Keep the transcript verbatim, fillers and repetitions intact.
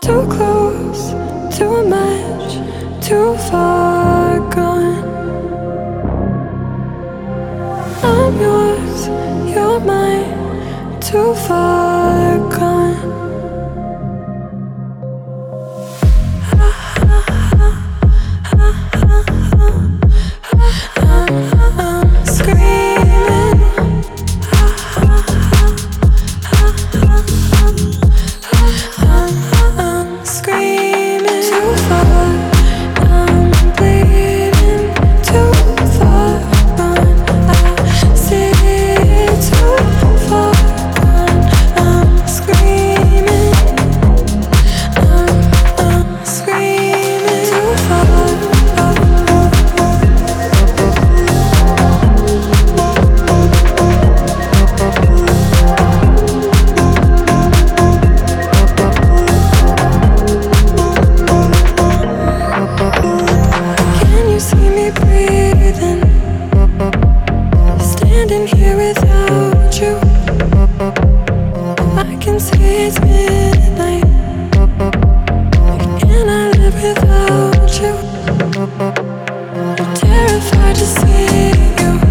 Too close, too much, too far gone. I'm yours, you're mine, too far gone. I'm screaming. I'm screaming too far. I'm bleeding too far gone. I see it too far gone. I'm screaming. I'm, I'm screaming too far. Can you see me breathing? Standing here without you. I can see it's midnight. Can I live without you? I'm terrified to see you.